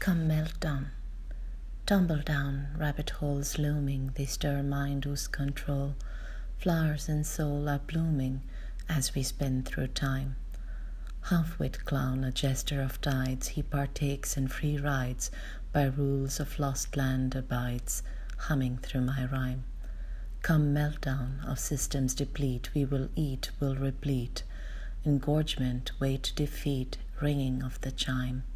Come melt down, tumble down, rabbit holes looming, they stir mind whose control. Flowers and soul are blooming as we spin through time. Half-wit clown, a jester of tides, he partakes in free rides, by rules of lost land abides, humming through my rhyme. Come meltdown of systems deplete, we will eat, will replete, engorgement, weight defeat, ringing of the chime.